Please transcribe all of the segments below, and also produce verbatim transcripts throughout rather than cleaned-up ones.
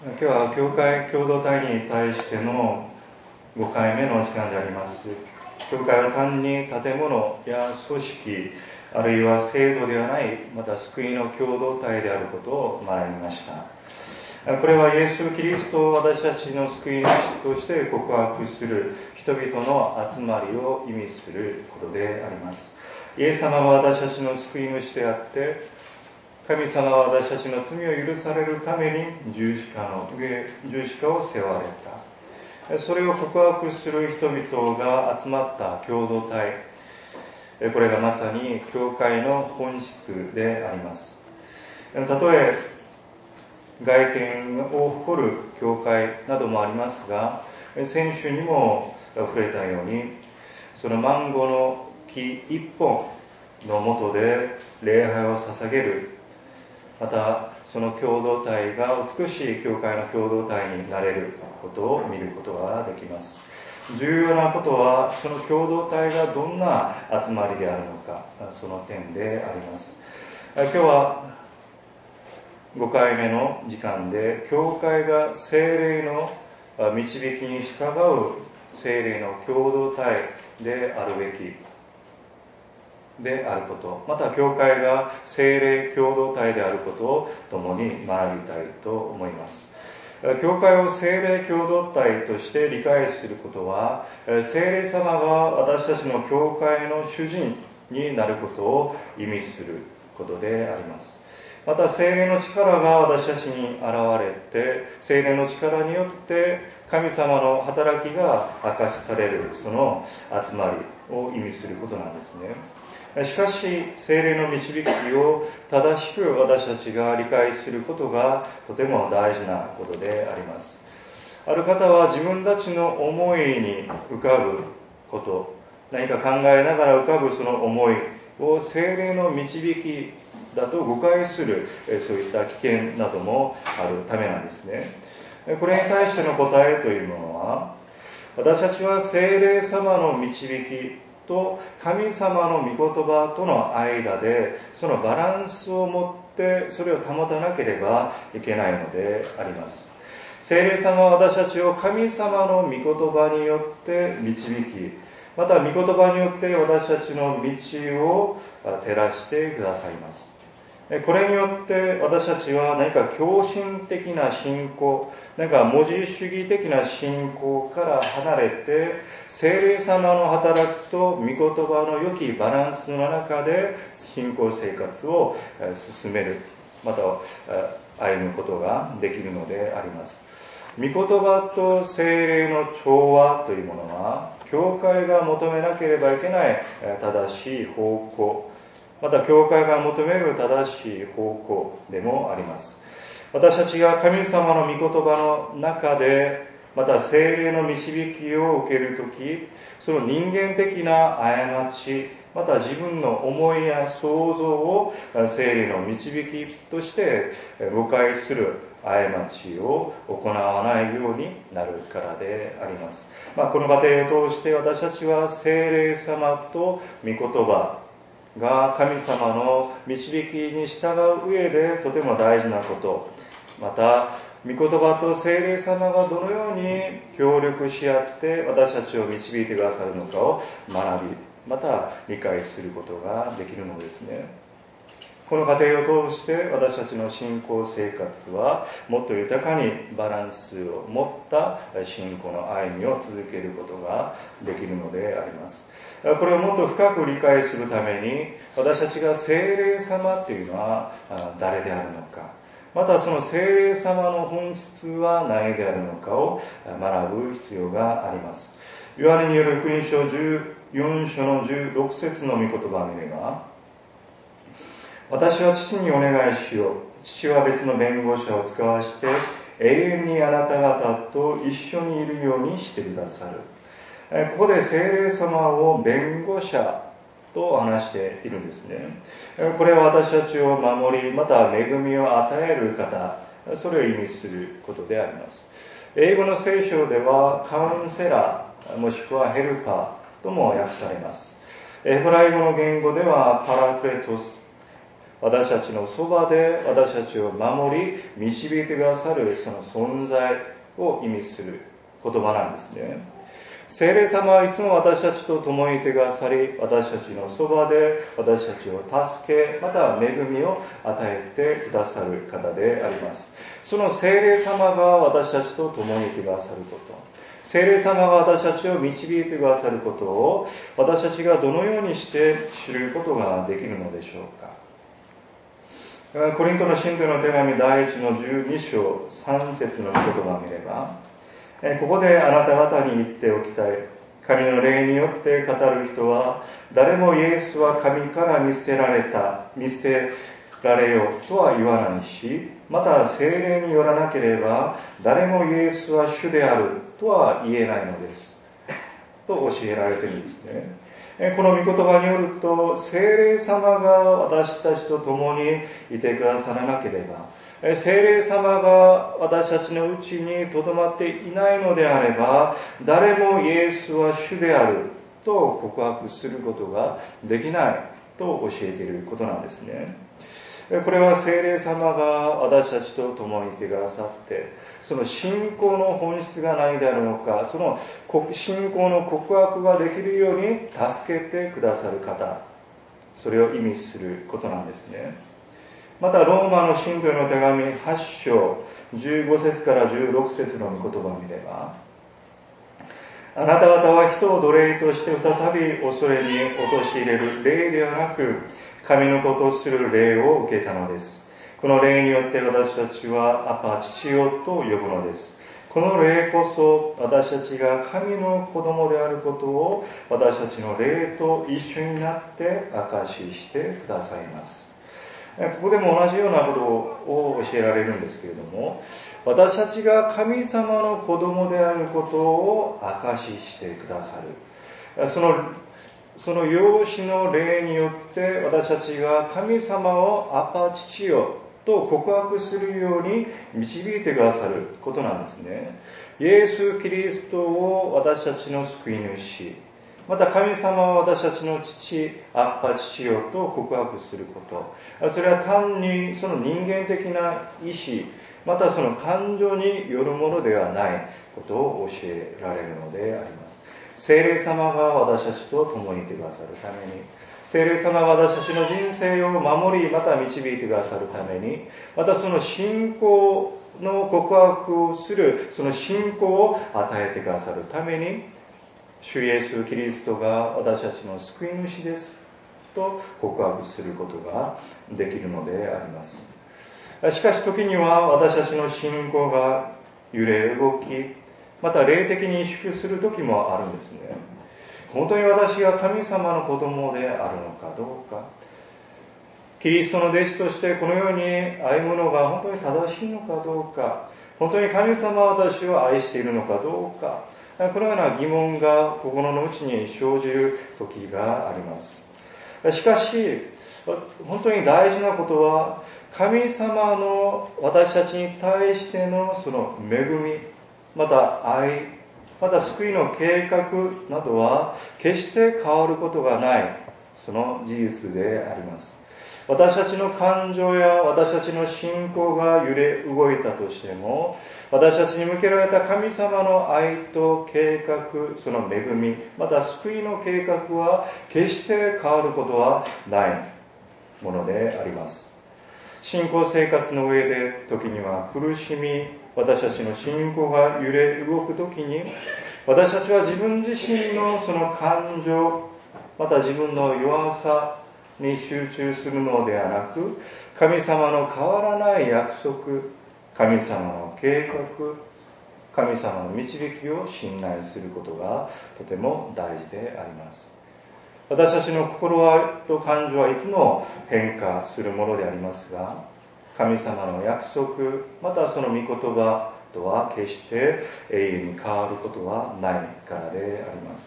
今日は教会共同体に対してのごかいめの時間であります。教会は単に建物や組織、あるいは制度ではない、また救いの共同体であることを学びました。これはイエス・キリストを私たちの救い主として告白する人々の集まりを意味することであります。イエス様は私たちの救い主であって、神様は私たちの罪を許されるために十字架の上、十字架を背負われた。それを告白する人々が集まった共同体。これがまさに教会の本質であります。たとえ外見を誇る教会などもありますが、先週にも触れたように、そのマンゴの木一本の下で礼拝を捧げる、またその共同体が美しい教会の共同体になれることを見ることができます。重要なことはその共同体がどんな集まりであるのか、その点であります。今日はごかいめの時間で、教会が聖霊の導きに従う聖霊の共同体であるべきであること、また教会が聖霊共同体であることを共に学びたいと思います。教会を聖霊共同体として理解することは、聖霊様が私たちの教会の主人になることを意味することであります。また聖霊の力が私たちに現れて、聖霊の力によって神様の働きが明かしされる、その集まりを意味することなんですね。しかし、聖霊の導きを正しく私たちが理解することがとても大事なことであります。ある方は自分たちの思いに浮かぶこと、何か考えながら浮かぶその思いを聖霊の導きだと誤解する、そういった危険などもあるためなんですね。これに対しての答えというものは、私たちは聖霊様の導きと神様の御言葉との間でそのバランスを持ってそれを保たなければいけないのであります。聖霊様は私たちを神様の御言葉によって導き、また御言葉によって私たちの道を照らしてくださいます。これによって私たちは何か狂信的な信仰、何か文字主義的な信仰から離れて、聖霊様の働きと御言葉の良きバランスの中で信仰生活を進める、また歩むことができるのであります。御言葉と聖霊の調和というものは、教会が求めなければいけない正しい方向、また教会が求める正しい方向でもあります。私たちが神様の御言葉の中で、また聖霊の導きを受けるとき、その人間的な過ち、また自分の思いや想像を聖霊の導きとして誤解する過ちを行わないようになるからであります。まあ、この過程を通して私たちは聖霊様と御言葉が神様の導きに従う上でとても大事なこと、また御言葉と聖霊様がどのように協力し合って私たちを導いてくださるのかを学び、また理解することができるのですね。この過程を通して私たちの信仰生活はもっと豊かにバランスを持った信仰の歩みを続けることができるのであります。これをもっと深く理解するために、私たちが聖霊様っていうのは誰であるのか、またその聖霊様の本質は何であるのかを学ぶ必要があります。ヨハネによる福音書じゅうよん章のじゅうろく節の御言葉を見れば、私は父にお願いしよう。父は別の弁護者を使わして永遠にあなた方と一緒にいるようにしてくださる。ここで聖霊様を弁護者と話しているんですね。これは私たちを守り、また恵みを与える方、それを意味することであります。英語の聖書ではカウンセラー、もしくはヘルパーとも訳されます。エブライ語の言語ではパラクレトス、 私たちのそばで私たちを守り導いてくださるその存在を意味する言葉なんですね。聖霊様はいつも私たちと共にいてくださり、私たちのそばで私たちを助け、また恵みを与えてくださる方であります。その聖霊様が私たちと共にいてくださること、聖霊様が私たちを導いてくださることを私たちがどのようにして知ることができるのでしょうか。コリントの信徒の手紙第一のじゅうに章さん節の言葉を見れば、ここであなた方に言っておきたい。神の霊によって語る人は、誰もイエスは神から見捨てられた、見捨てられよとは言わないし、また聖霊によらなければ、誰もイエスは主であるとは言えないのです。と教えられているんですね。この御言葉によると、聖霊様が私たちと共にいてくださらなければ、聖霊様が私たちのうちにとどまっていないのであれば、誰もイエスは主であると告白することができないと教えていることなんですね。これは聖霊様が私たちと共にいてくださって、その信仰の本質が何であるのか、その信仰の告白ができるように助けてくださる方、それを意味することなんですね。またローマの信徒への手紙はち章じゅうご節からじゅうろく節の御言葉を見れば、あなた方は人を奴隷として再び恐れに陥れる霊ではなく、神の子とする霊を受けたのです。この霊によって私たちはアパ父よと呼ぶのです。この霊こそ私たちが神の子供であることを私たちの霊と一緒になって証ししてくださいます。ここでも同じようなことを教えられるんですけれども、私たちが神様の子供であることを証ししてくださる。そのその養子の霊によって私たちが神様をアパ父よと告白するように導いてくださることなんですね。イエス・キリストを私たちの救い主、また神様は私たちの父、アッパ父よと告白すること。それは単にその人間的な意志、またその感情によるものではないことを教えられるのであります。聖霊様が私たちと共にいてくださるために、聖霊様が私たちの人生を守り、また導いてくださるために、またその信仰の告白をする、その信仰を与えてくださるために、主イエス・キリストが私たちの救い主ですと告白することができるのであります。しかし時には私たちの信仰が揺れ動き、また霊的に萎縮する時もあるんですね。本当に私が神様の子供であるのかどうか、キリストの弟子としてこのように歩むのが本当に正しいのかどうか、本当に神様は私を愛しているのかどうか、このような疑問が心の内に生じる時があります。しかし本当に大事なことは、神様の私たちに対してのその恵み、また愛、また救いの計画などは決して変わることがないその事実であります。私たちの感情や私たちの信仰が揺れ動いたとしても、私たちに向けられた神様の愛と計画、その恵み、また救いの計画は決して変わることはないものであります。信仰生活の上で時には苦しみ、私たちの信仰が揺れ動く時に、私たちは自分自身のその感情、また自分の弱さに集中するのではなく、神様の変わらない約束、神様の計画、神様の導きを信頼することがとても大事であります。私たちの心と感情はいつも変化するものでありますが、神様の約束、またその御言葉とは決して永遠に変わることはないからであります。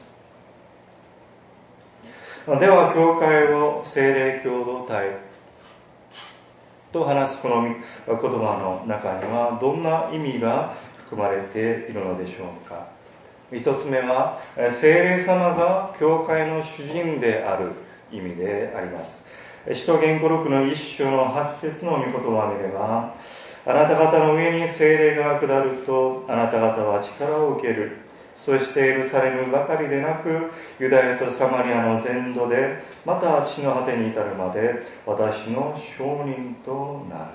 では、教会を聖霊共同体と話すこの言葉の中にはどんな意味が含まれているのでしょうか。一つ目は、聖霊様が教会の主人である意味であります。 使徒言語録の一章の八節の御言葉を見れば、あなた方の上に聖霊が下ると、あなた方は力を受ける。そしてエルサレムばかりでなく、ユダヤとサマリアの全土で、また地の果てに至るまで、私の証人とな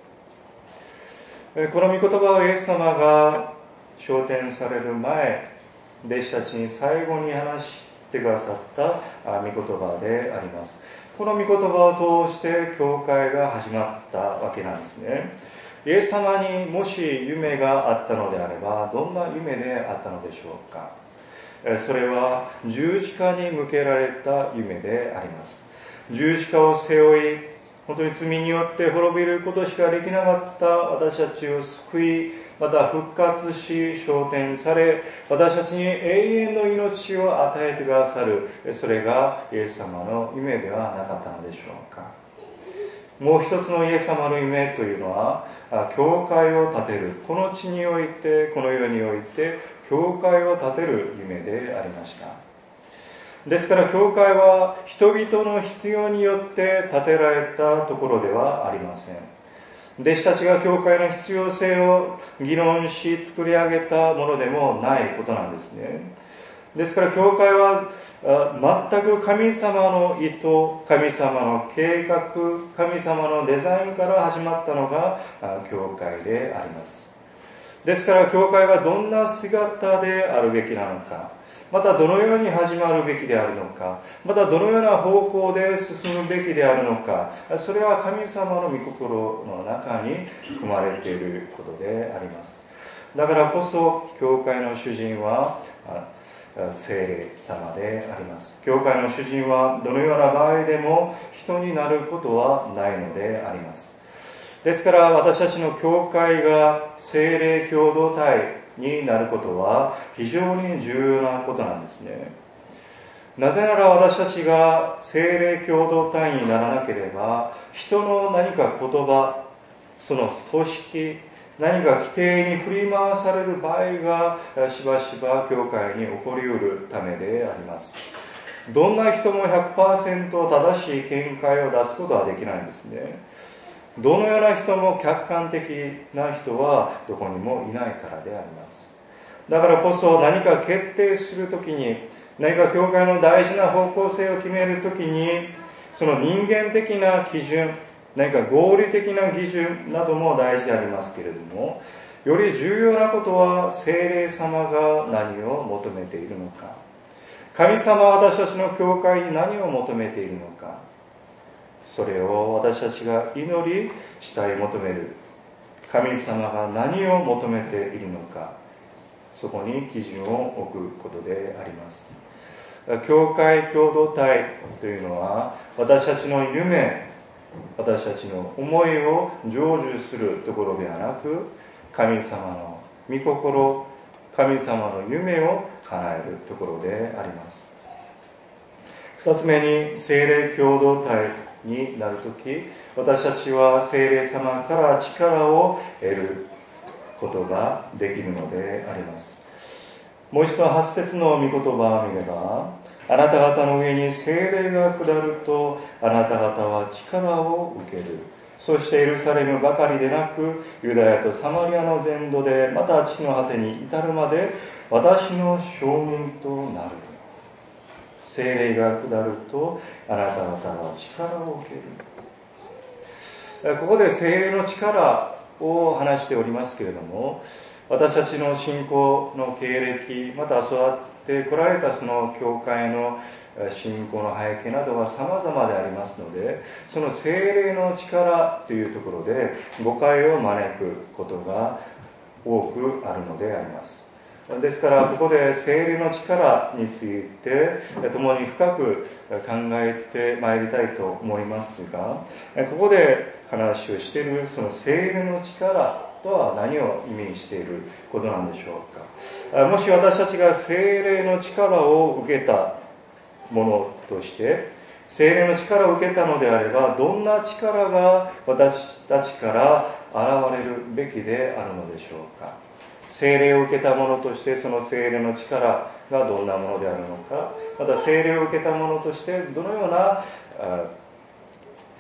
る。この御言葉をイエス様が昇天される前、弟子たちに最後に話してくださった御言葉であります。この御言葉を通して教会が始まったわけなんですね。イエス様にもし夢があったのであれば、どんな夢であったのでしょうか。それは十字架に向けられた夢であります。十字架を背負い、本当に罪によって滅びることしかできなかった私たちを救い、また復活し、昇天され、私たちに永遠の命を与えてくださる、それがイエス様の夢ではなかったのでしょうか。もう一つのイエス様の夢というのは、教会を建てる。この地において、この世において、教会を建てる夢でありました。ですから、教会は人々の必要によって建てられたところではありません。弟子たちが教会の必要性を議論し作り上げたものでもないことなんですね。ですから、教会は全く神様の意図、神様の計画、神様のデザインから始まったのが教会であります。ですから、教会がどんな姿であるべきなのか、またどのように始まるべきであるのか、またどのような方向で進むべきであるのか、それは神様の御心の中に含まれていることであります。だからこそ、教会の主人は聖霊様であります。教会の主人はどのような場合でも人になることはないのであります。ですから私たちの教会が聖霊共同体になることは非常に重要なことなんですね。なぜなら私たちが聖霊共同体にならなければ、人の何か言葉、その組織、何か規定に振り回される場合がしばしば教会に起こりうるためであります。どんな人も ひゃくパーセント 正しい見解を出すことはできないんですね。どのような人も客観的な人はどこにもいないからであります。だからこそ何か決定するときに、何か教会の大事な方向性を決めるときに、その人間的な基準、何か合理的な基準なども大事でありますけれども、より重要なことは聖霊様が何を求めているのか、神様は私たちの教会に何を求めているのか、それを私たちが祈り慕い求める神様が何を求めているのか、そこに基準を置くことであります。教会共同体というのは私たちの夢、私たちの思いを成就するところではなく、神様の御心、神様の夢を叶えるところであります。二つ目に、聖霊共同体になるとき、私たちは聖霊様から力を得ることができるのであります。もう一度八節の御言葉を見れば、あなた方の上に聖霊が下ると、あなた方は力を受ける。そしてエルサレムばかりでなく、ユダヤとサマリアの全土で、また地の果てに至るまで、私の証人となる。聖霊が下ると、あなた方は力を受ける。ここで聖霊の力を話しておりますけれども、私たちの信仰の経歴、また育ってこられたその教会の信仰の背景などは様々でありますので、その聖霊の力というところで誤解を招くことが多くあるのであります。ですからここで聖霊の力について共に深く考えてまいりたいと思いますが、ここで話をしているその聖霊の力とは何を意味していることなんでしょうか。もし私たちが聖霊の力を受けたものとして聖霊の力を受けたのであれば、どんな力が私たちから現れるべきであるのでしょうか。聖霊を受けたものとしてその聖霊の力がどんなものであるのか、また聖霊を受けたものとしてどのような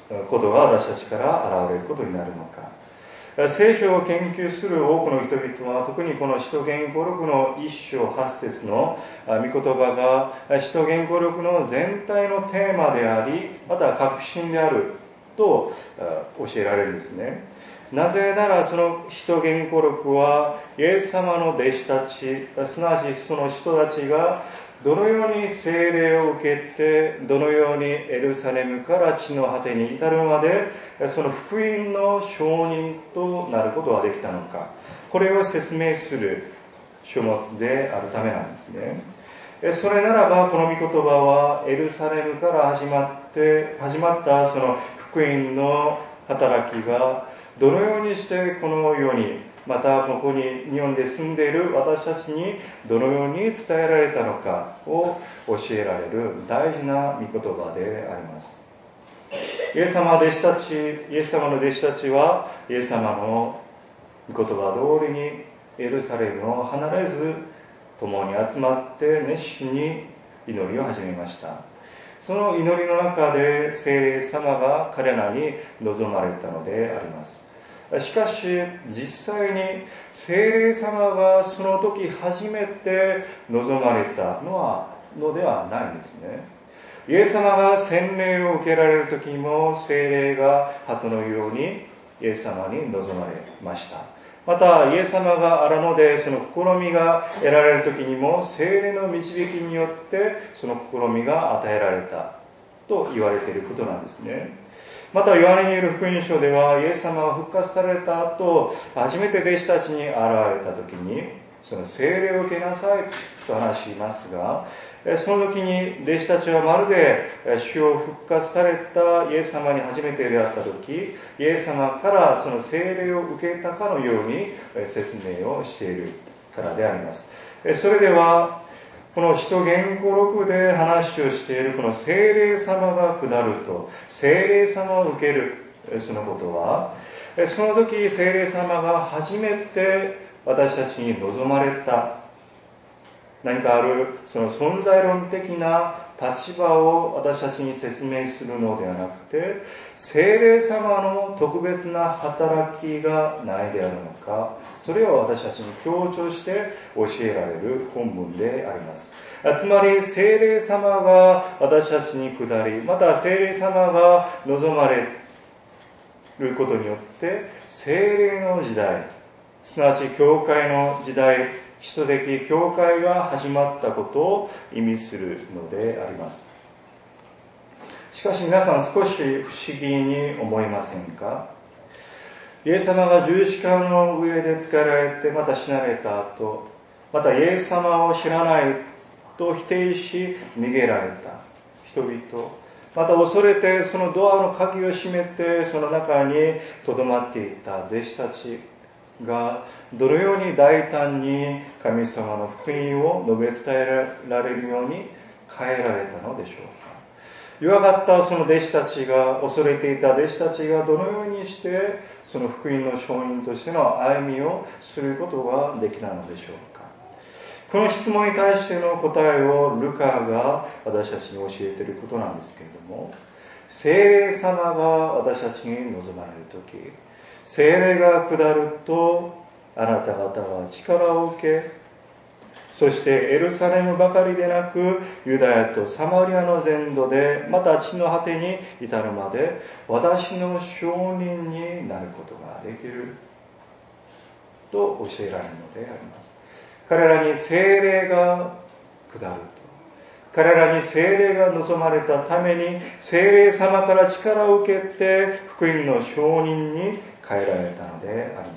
ことが私たちから現れることになるのか。聖書を研究する多くの人々は、特にこの使徒言語録の一章八節の御言葉が使徒言語録の全体のテーマであり、また核心であると教えられるんですね。なぜならその使徒言語録はイエス様の弟子たち、すなわちその人たちがどのように聖霊を受けて、どのようにエルサレムから地の果てに至るまで、その福音の証人となることができたのか、これを説明する書物であるためなんですね。それならば、この御言葉はエルサレムから始まって始まったその福音の働きがどのようにしてこの世に、またここに日本で住んでいる私たちにどのように伝えられたのかを教えられる大事な御言葉であります。イエス様弟子たち、イエス様の弟子たちはイエス様の御言葉通りにエルサレムを離れず共に集まって熱心に祈りを始めました。その祈りの中で聖霊様が彼らに望まれたのであります。しかし実際に聖霊様がその時初めて望まれたのはのではないんですね。イエス様が洗礼を受けられる時も聖霊が鳩のようにイエス様に望まれました。またイエス様が荒野でその試みが得られる時にも聖霊の導きによってその試みが与えられたと言われていることなんですね。またヨハネによる福音書ではイエス様が復活された後、初めて弟子たちに現れた時にその聖霊を受けなさいと話しますが、その時に弟子たちはまるで主を復活されたイエス様に初めて出会った時、イエス様からその聖霊を受けたかのように説明をしているからであります。それではこの使徒言語録で話をしているこの聖霊様が下ると、聖霊様を受ける、そのことは、その時聖霊様が初めて私たちに望まれた、何かあるその存在論的な立場を私たちに説明するのではなくて、聖霊様の特別な働きがないであるのか、それを私たちに強調して教えられる本文であります。つまり聖霊様が私たちに下り、また聖霊様が望まれることによって聖霊の時代、すなわち教会の時代、使徒的教会が始まったことを意味するのであります。しかし皆さん少し不思議に思いませんか？イエス様が十字架の上で使られてまた死なれた後、またイエス様を知らないと否定し逃げられた人々、また恐れてそのドアの鍵を閉めてその中に留まっていた弟子たちがどのように大胆に神様の福音を述べ伝えられるように変えられたのでしょうか。弱かったその弟子たちが、恐れていた弟子たちがどのようにしてその福音の証人としての歩みをすることができたのでしょうか。この質問に対しての答えをルカが私たちに教えていることなんですけれども、聖霊様が私たちに望まれるとき、聖霊が下るとあなた方は力を受け、そしてエルサレムばかりでなくユダヤとサマリアの全土でまた地の果てに至るまで私の証人になることができると教えられるのであります。彼らに聖霊が下ると、彼らに聖霊が望まれたために聖霊様から力を受けて福音の証人に変えられたのであり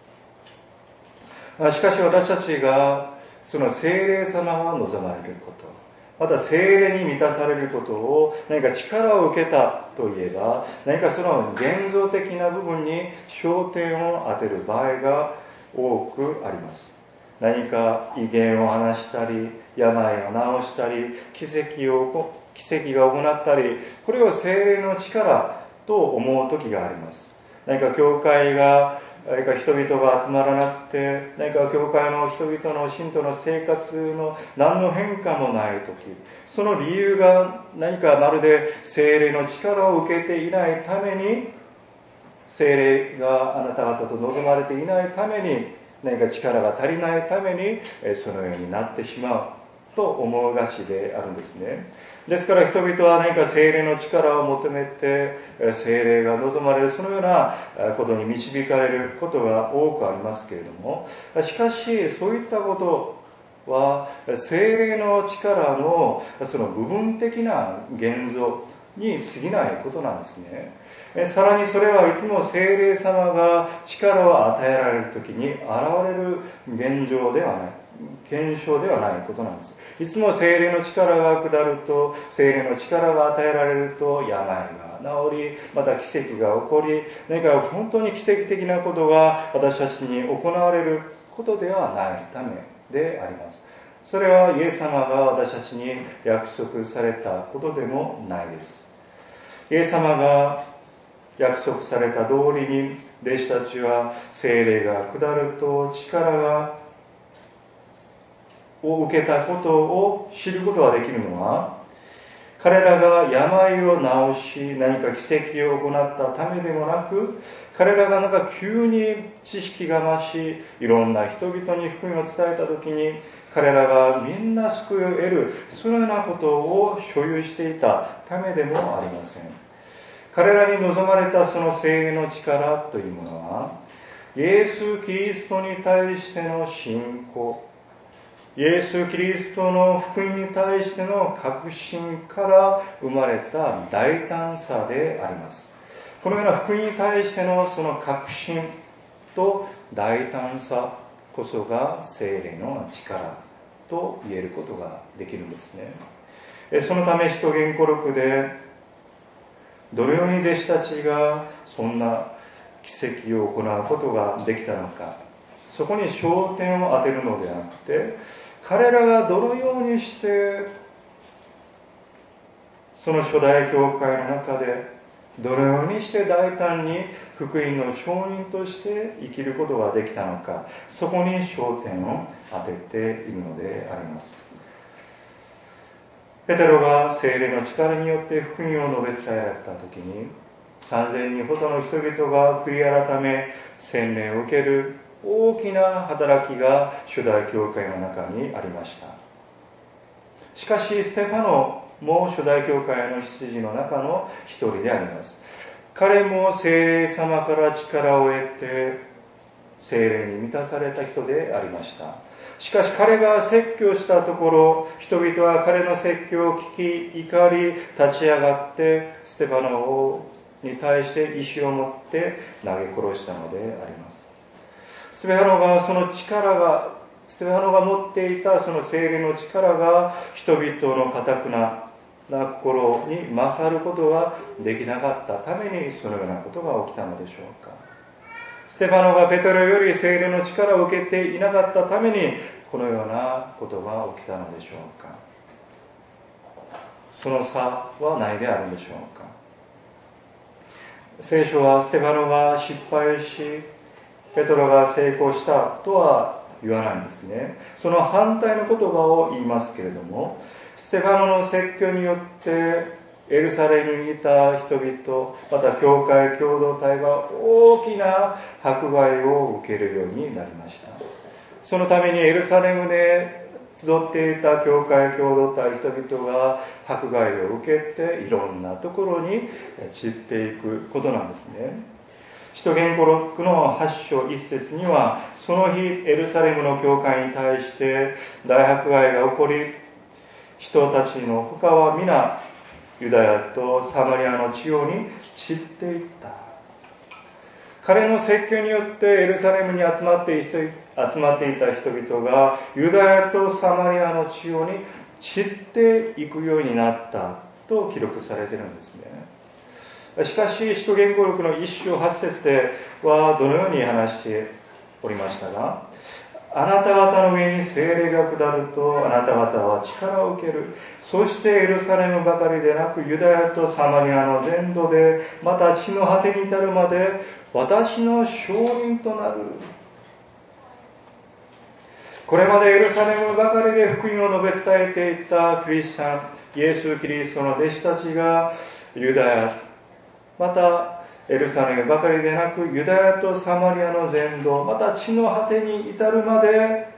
ます。しかし私たちがその聖霊様が望まれること、また聖霊に満たされることを何か力を受けたといえば、何かその現像的な部分に焦点を当てる場合が多くあります。何か異言を話したり、病を治したり、奇跡を奇跡が行ったり、これを聖霊の力と思う時があります。何か教会が何か人々が集まらなくて、何か教会の人々の信徒の生活の何の変化もないとき、その理由が何かまるで聖霊の力を受けていないために、聖霊があなた方と望まれていないために、何か力が足りないためにそのようになってしまうと思うがちであるんですね。ですから人々は何か聖霊の力を求めて、聖霊が望まれるそのようなことに導かれることが多くありますけれども、しかしそういったことは聖霊の力のその部分的な現像に過ぎないことなんですね。さらにそれはいつも聖霊様が力を与えられるときに現れる現状ではない、現象ではないことなんです。いつも聖霊の力が下ると、聖霊の力が与えられると病が治り、また奇跡が起こり、何か本当に奇跡的なことが私たちに行われることではないためであります。それはイエス様が私たちに約束されたことでもないです。イエス様が約束された通りに弟子たちは聖霊が下ると力がを受けたことを知ることができるのは、彼らが病を治し何か奇跡を行ったためでもなく、彼らがなんか急に知識が増し、いろんな人々に福音を伝えたときに、彼らがみんな救いを得る、そのようなことを所有していたためでもありません。彼らに望まれたその聖霊の力というものは、イエス・キリストに対しての信仰、イエス・キリストの福音に対しての確信から生まれた大胆さであります。このような福音に対してのその確信と大胆さこそが聖霊の力と言えることができるんですね。そのため使徒言語録でどのように弟子たちがそんな奇跡を行うことができたのか、そこに焦点を当てるのではなくて、彼らがどのようにしてその初代教会の中でどのようにして大胆に福音の証人として生きることができたのか、そこに焦点を当てているのであります。ペテロが聖霊の力によって福音を述べ伝えられたときに、さんぜんにんほどの人々が悔い改め洗礼を受ける大きな働きが初代教会の中にありました。しかしステファノも初代教会の執事の中の一人であります。彼も聖霊様から力を得て聖霊に満たされた人でありました。しかし彼が説教したところ、人々は彼の説教を聞き怒り立ち上がってステファノに対して石を持って投げ殺したのであります。ステファノがその力がステファノが持っていたその聖霊の力が人々の堅くなな心に勝ることができなかったためにそのようなことが起きたのでしょうか。ステファノがペテロより聖霊の力を受けていなかったためにこのようなことが起きたのでしょうか。その差はないであるんでしょうか。聖書はステファノが失敗しペテロが成功したとは言わないんですね。その反対の言葉を言いますけれども、ステファノの説教によってエルサレムにいた人々、また教会共同体が大きな迫害を受けるようになりました。そのためにエルサレムで集っていた教会共同体人々が迫害を受けていろんなところに散っていくことなんですね。使徒言語録のはち章いち節には、その日エルサレムの教会に対して大迫害が起こり、人たちの他は皆ユダヤとサマリアの地方に散っていった。彼の説教によってエルサレムに集まっていた集まっていた人々がユダヤとサマリアの地方に散っていくようになったと記録されているんですね。しかし使徒言語録の一章八節ではどのように話しておりましたが、あなた方の上に聖霊が下るとあなた方は力を受ける。そしてエルサレムばかりでなくユダヤとサマリアの全土でまた地の果てに至るまで私の証人となる。これまでエルサレムばかりで福音を述べ伝えていたクリスチャン、イエス・キリストの弟子たちがユダヤ、またエルサレムばかりでなくユダヤとサマリアの全土、また地の果てに至るまで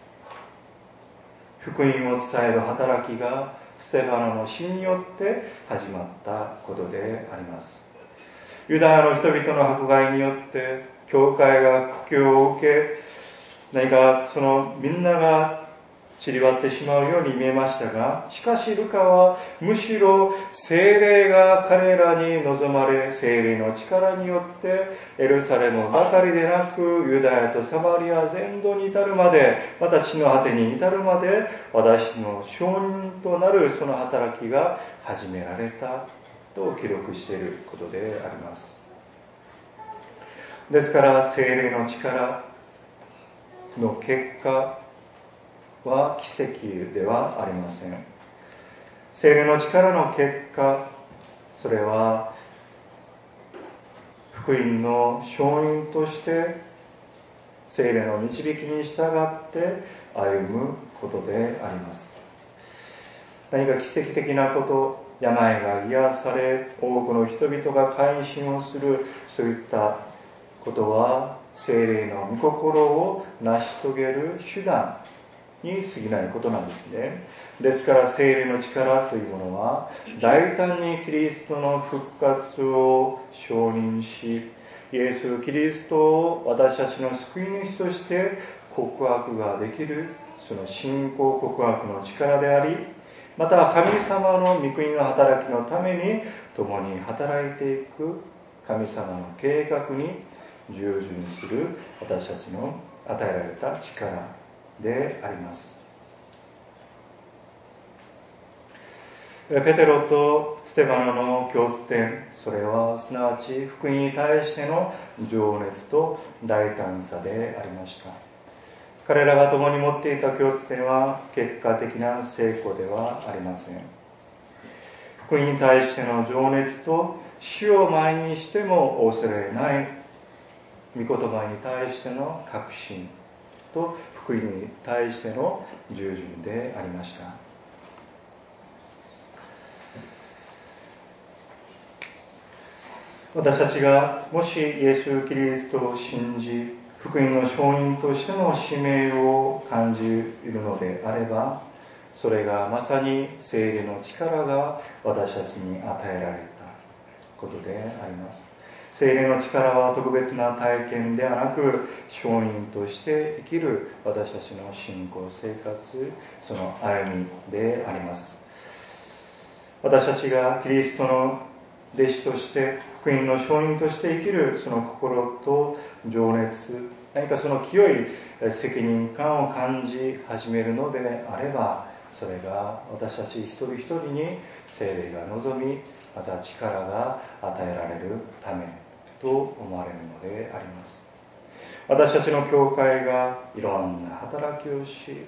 福音を伝える働きがステファノの死によって始まったことであります。ユダヤの人々の迫害によって教会が苦境を受け、何かそのみんなが散りばってしまうように見えましたが、しかしルカはむしろ聖霊が彼らに望まれ、聖霊の力によってエルサレムばかりでなくユダヤとサマリア全土に至るまで、また地の果てに至るまで私の証人となるその働きが始められたと記録していることであります。ですから聖霊の力の結果は奇跡ではありません。聖霊の力の結果、それは福音の証人として聖霊の導きに従って歩むことであります。何か奇跡的なこと、病が癒され、多くの人々が改心をする、そういったことは聖霊の御心を成し遂げる手段に過ぎないことなんですね。ですから聖霊の力というものは大胆にキリストの復活を承認し、イエス・キリストを私たちの救い主として告白ができる、その信仰告白の力であり、また神様の御国の働きのために共に働いていく神様の計画に従順する私たちの与えられた力であります。ペテロとステファノの共通点、それはすなわち福音に対しての情熱と大胆さでありました。彼らが共に持っていた共通点は結果的な成功ではありません。福音に対しての情熱と死を前にしても恐れない御言葉に対しての確信と福音に対しての従順でありました。私たちがもしイエス・キリストを信じ、福音の証人としての使命を感じるのであれば、それがまさに聖霊の力が私たちに与えられたことであります。聖霊の力は特別な体験ではなく、証人として生きる私たちの信仰生活、その歩みであります。私たちがキリストの弟子として福音の証人として生きるその心と情熱、何かその清い責任感を感じ始めるのであれば、それが私たち一人一人に聖霊が望み、また力が与えられるためと思われるのであります。私たちの教会がいろんな働きを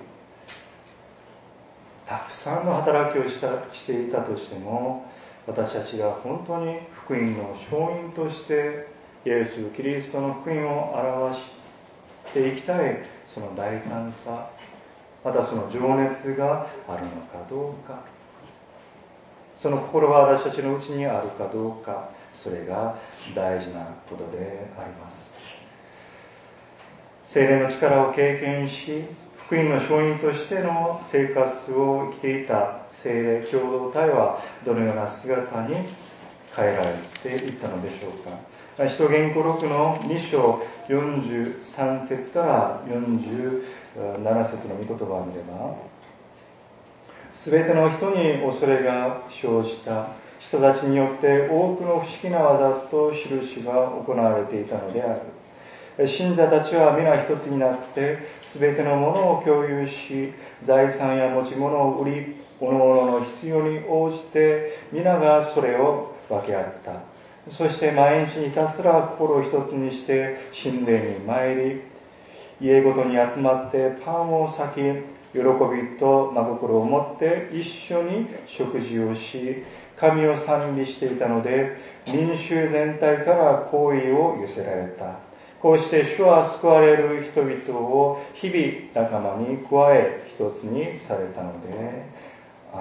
したくさんの働きをしたしていたとしても、私たちが本当に福音の証人としてイエス・キリストの福音を表していきたい、その大胆さ、またその情熱があるのかどうか、その心が私たちのうちにあるかどうか、それが大事なことであります。聖霊の力を経験し、福音の証人としての生活を生きていた聖霊共同体はどのような姿に変えられていったのでしょうか。使徒言語録のに章よんじゅうさん節からよんじゅうなな節の御言葉を見れば、すべての人に恐れが生じた人たちによって多くの不思議な技と印が行われていたのである。信者たちは皆一つになってすべてのものを共有し、財産や持ち物を売り、各々の必要に応じて皆がそれを分け合った。そして毎日にひたすら心を一つにして神殿に参り、家ごとに集まってパンを裂き、喜びと真心を持って一緒に食事をし、 神を賛美していたので、民衆全体から好意を寄せられた。こうして主は救われる人々を日々仲間に加え一つにされたのである。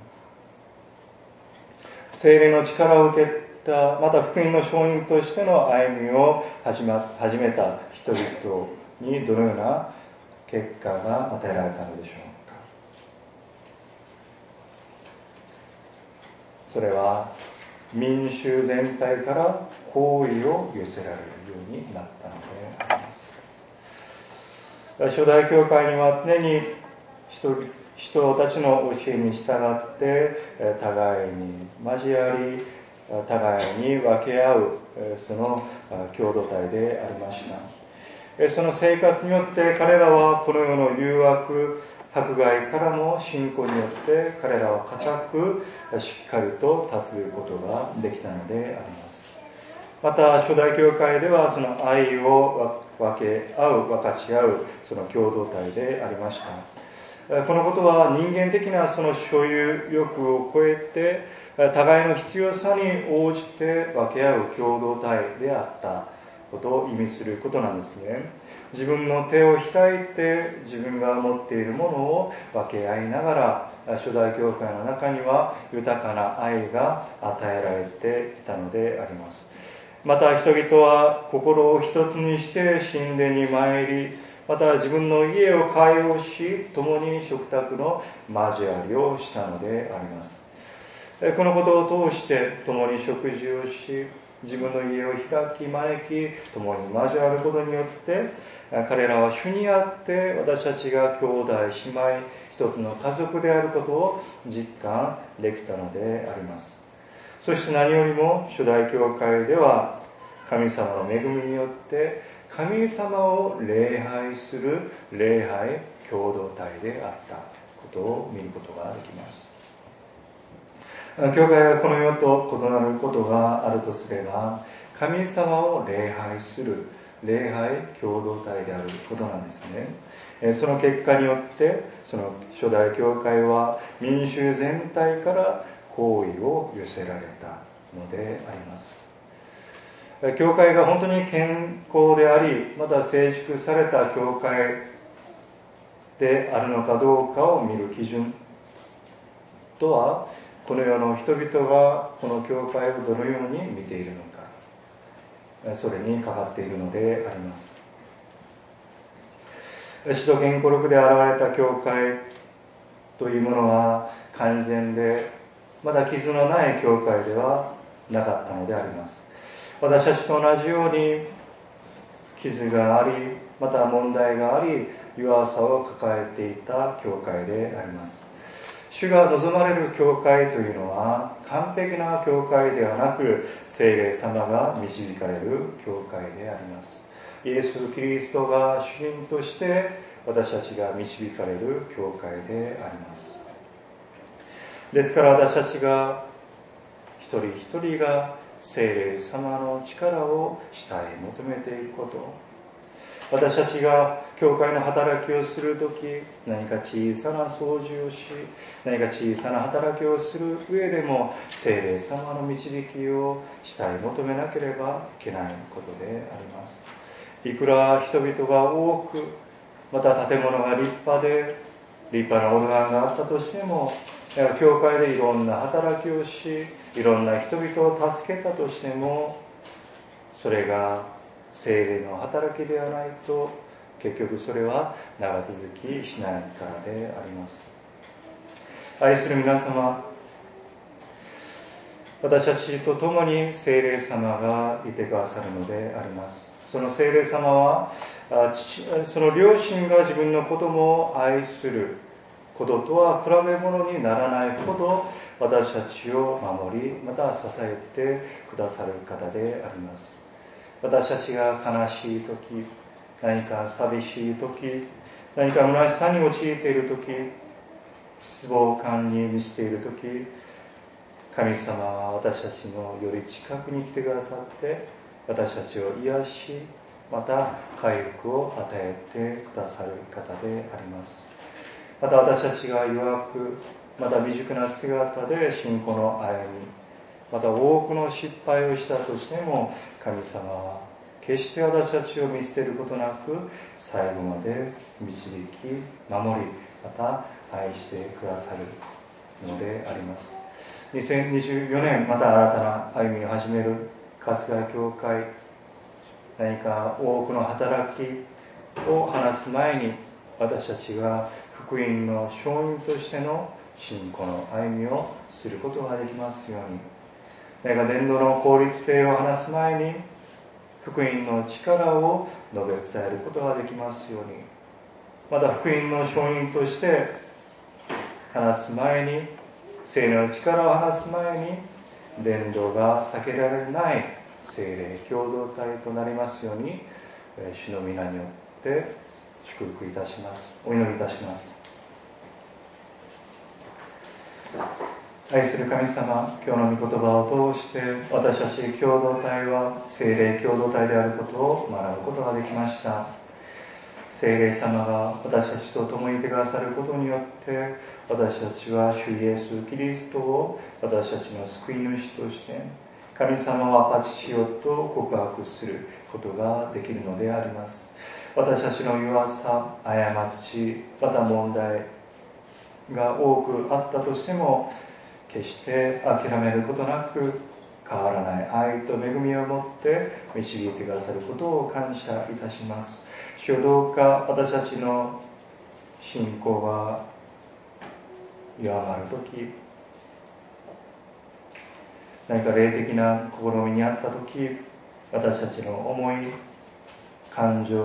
聖霊の力を受けた、また福音の証人としての歩みを始めた人々にどのような結果が与えられたのでしょうか。それは民衆全体から好意を寄せられるようになったのであります。初代教会には常に人人たちの教えに従って互いに交わり、互いに分け合うその共同体でありました。その生活によって彼らはこの世の誘惑、迫害からの信仰によって彼らは固くしっかりと立つことができたのであります。また初代教会ではその愛を分け合う、分かち合うその共同体でありました。このことは人間的なその所有欲を超えて互いの必要さに応じて分け合う共同体であったことを意味することなんですね。自分の手を開いて自分が持っているものを分け合いながら、初代教会の中には豊かな愛が与えられていたのであります。また人々は心を一つにして神殿に参り、また自分の家を開放し、共に食卓の交わりをしたのであります。このことを通して共に食事をし、自分の家を開き招き、共に交わることによって、彼らは主にあって私たちが兄弟姉妹一つの家族であることを実感できたのであります。そして何よりも初代教会では神様の恵みによって神様を礼拝する礼拝共同体であったことを見ることができます。教会がこの世と異なることがあるとすれば、神様を礼拝する礼拝共同体であることなんですね。その結果によってその初代教会は民衆全体から好意を寄せられたのであります。教会が本当に健康であり、また成熟された教会であるのかどうかを見る基準とは、この世の人々がこの教会をどのように見ているのか、それにかかっているのであります。使徒言語録で現れた教会というものは完全でまだ傷のない教会ではなかったのであります。私たちと同じように傷があり、また問題があり、弱さを抱えていた教会であります。主が望まれる教会というのは完璧な教会ではなく、聖霊様が導かれる教会であります。イエス・キリストが主人として私たちが導かれる教会であります。ですから私たちが一人一人が聖霊様の力を主体求めていくこと、私たちが教会の働きをするとき、何か小さな掃除をし、何か小さな働きをする上でも聖霊様の導きを主体求めなければいけないことであります。いくら人々が多く、また建物が立派で立派なオルガンがあったとしても、教会でいろんな働きをし、いろんな人々を助けたとしても、それが聖霊の働きではないと、結局それは長続きしないからであります。愛する皆様、私たちと共に聖霊様がいてくださるのであります。その聖霊様は、その両親が自分の子供を愛することとは比べ物にならないほど私たちを守り、また支えてくださる方であります。私たちが悲しいとき、何か寂しいとき、何か虚しさに陥っているとき、失望感に満ちているとき、神様は私たちのより近くに来てくださって、私たちを癒し、また回復を与えてくださる方であります。また私たちが弱く、 また未熟な姿で信仰の歩み、また多くの失敗をしたとしても、神様は決して私たちを見捨てることなく、最後まで導き、守り、また愛してくださるのであります。にせんにじゅうよねん、また新たな歩みを始める春日教会、何か多くの働きを話す前に、私たちが福音の証人としての信仰の歩みをすることができますように。何か伝道の効率性を話す前に、福音の力を述べ伝えることができますように。また福音の証人として話す前に、聖霊の力を話す前に、伝道が避けられない聖霊共同体となりますように、主の皆によって祝福いたします。お祈りいたします。愛する神様、今日の御言葉を通して私たち共同体は聖霊共同体であることを学ぶことができました。聖霊様が私たちと共にいてくださることによって、私たちは主イエス・キリストを私たちの救い主として、神様はアパ父よと告白することができるのであります。私たちの弱さ、過ち、また問題が多くあったとしても、決して諦めることなく、変わらない愛と恵みを持って導いてくださることを感謝いたします。主よ、どうか私たちの信仰が弱まるとき、何か霊的な試みにあったとき、私たちの思い、感情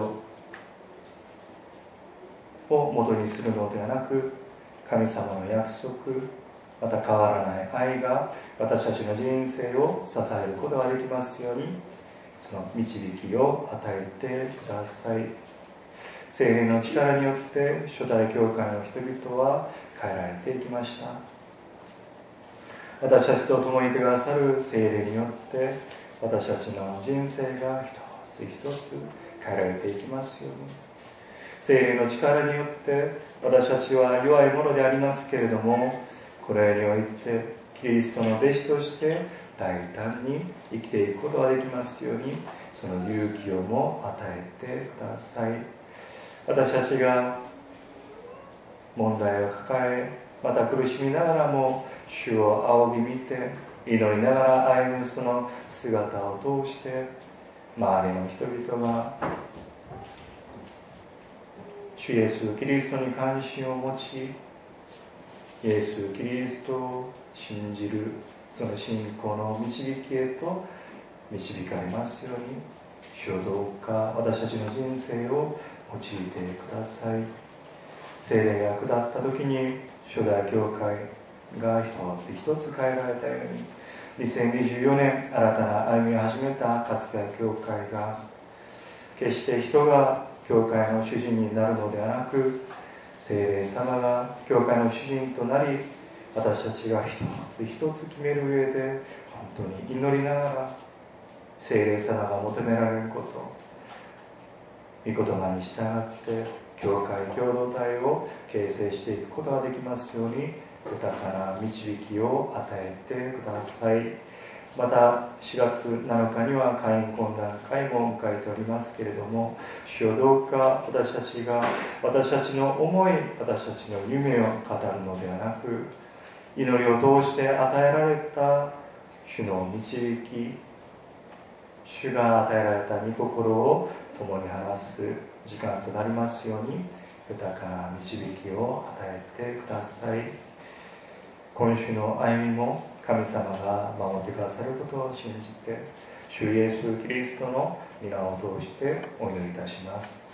を元にするのではなく、神様の約束、また変わらない愛が私たちの人生を支えることができますように、その導きを与えてください。聖霊の力によって初代教会の人々は変えられていきました。私たちと共にいてくださる聖霊によって私たちの人生が一つ一つ変えられていきますように。聖霊の力によって私たちは弱いものでありますけれども、これにおいてキリストの弟子として大胆に生きていくことができますように、その勇気をも与えてください。私たちが問題を抱え、また苦しみながらも主を仰ぎ見て祈りながら歩むその姿を通して、周りの人々が主イエス・キリストに関心を持ち、イエス・キリストを信じるその信仰の導きへと導かれますように、主よ、どうか私たちの人生を用いてください。聖霊が下った時に初代教会が一つ一つ変えられたように、にせんにじゅうよねん新たな歩みを始めた春日教会が、決して人が教会の主人になるのではなく、聖霊様が教会の主人となり、私たちが一つ一つ決める上で本当に祈りながら、聖霊様が求められること、御言葉に従って教会共同体を形成していくことができますように、豊かな導きを与えてください。またしがつなのかには会員懇談会も迎えておりますけれども、主よ、どうか私たちが私たちの思い、私たちの夢を語るのではなく、祈りを通して与えられた主の導き、主が与えられた御心を共に話す時間となりますように、豊かな導きを与えてください。今週の歩みも神様が守ってくださることを信じて、主イエス・キリストの皆を通してお祈りいたします。